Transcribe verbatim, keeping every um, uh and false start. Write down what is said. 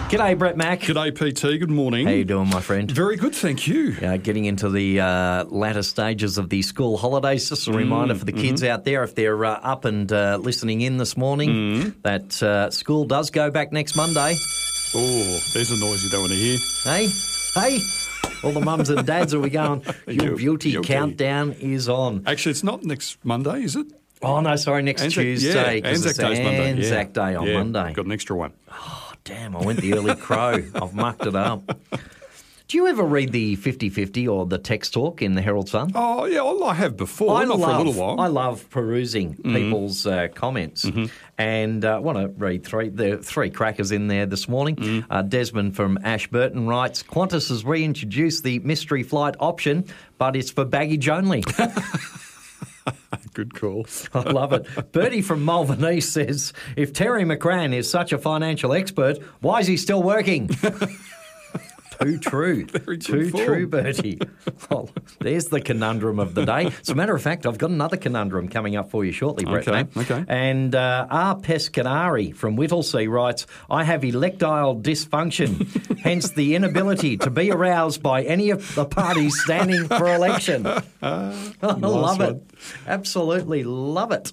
G'day, Brett Mack. G'day, P T. Good morning. How you doing, my friend? Very good, thank you. Uh, getting into the uh, latter stages of the school holidays. Just a reminder for the kids mm-hmm. out there, if they're uh, up and uh, listening in this morning, Mm. that uh, school does go back next Monday. Oh, there's a noise you don't want to hear. Hey, hey. All the mums and dads will be going, your Your- beauty your countdown is on. Actually, it's not next Monday, is it? Oh, no, sorry, next Anzac- Tuesday. Yeah, 'cause Anzac it's Day's Monday. Anzac yeah. Day on yeah. Monday. Got an extra one. Oh, damn, I went the early crow. I've mucked it up. Do you ever read the fifty fifty or the text talk in the Herald Sun? Oh, yeah, well, I have before, I not love, for a little while. I love perusing people's uh, comments, and I uh, want to read three. There are three crackers in there this morning. Uh, Desmond from Ashburton writes, Qantas has reintroduced the mystery flight option, but it's for baggage only. Good call. I love it. Bertie from Malvern East says, if Terry McCrann is such a financial expert, why is he still working? Too true. Very good Too form. true, Bertie. Well, there's the conundrum of the day. As a matter of fact, I've got another conundrum coming up for you shortly, Brett. Okay, mate. okay. And uh, R. Pescanari from Whittlesea writes, I have electile dysfunction, hence the inability to be aroused by any of the parties standing for election. I love it. one. Absolutely love it.